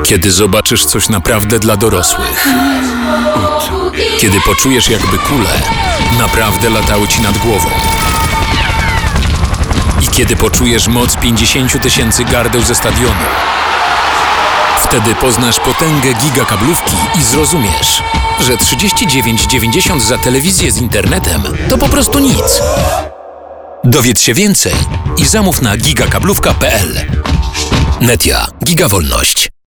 Kiedy zobaczysz coś naprawdę dla dorosłych. Kiedy poczujesz, jakby kule naprawdę latały ci nad głową. I kiedy poczujesz moc 50 000 gardeł ze stadionu. Wtedy poznasz potęgę gigakablówki i zrozumiesz, że 39,90 za telewizję z internetem to po prostu nic. Dowiedz się więcej i zamów na gigakablówka.pl. Netia. Gigawolność.